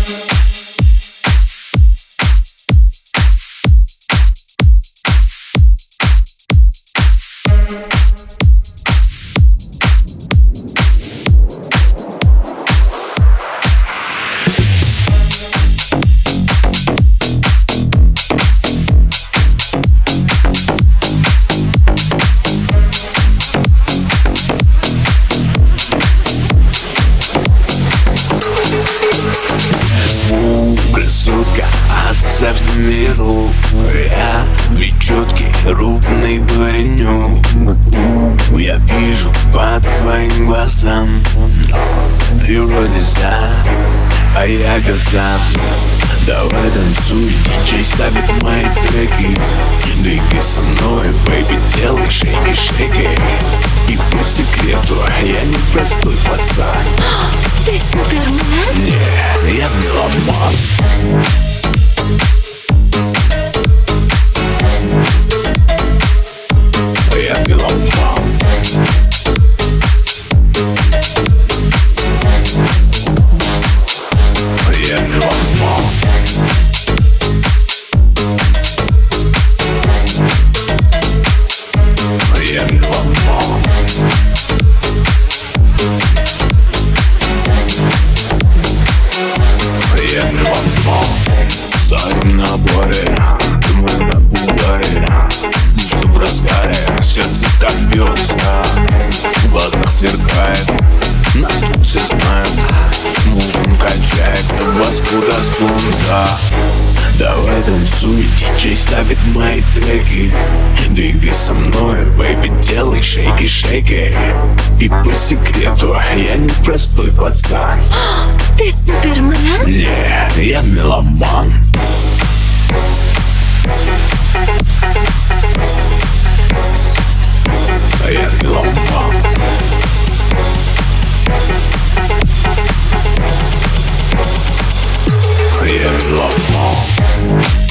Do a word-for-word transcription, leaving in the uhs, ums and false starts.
Оставь в миру, я ведь четкий, ровный паренек. Я вижу по твоим глазам, но ты вроде за, а я газан. Давай танцуй, диджей ставит мои треки. Двигай со мной, бэйби, делай шейки-шейки. И по секрету, я не простой пацан. Ты супермен? Не, я меломан. Я меломан. Я меломан. Я меломан. Я меломан. В старом наборе, мы на бугаре. Все в разгаре, сердце так бьется, в глазах сверкает. Нас тут все знают, музыку качает, вас куда солнца. Давай танцуй, диджей ставит мои треки. Двигай со мной, бэйби, делай шейки-шейки. И по секрету, я не простой пацан. Ты супермен? Не, я меломан. Я меломан. Я меломан.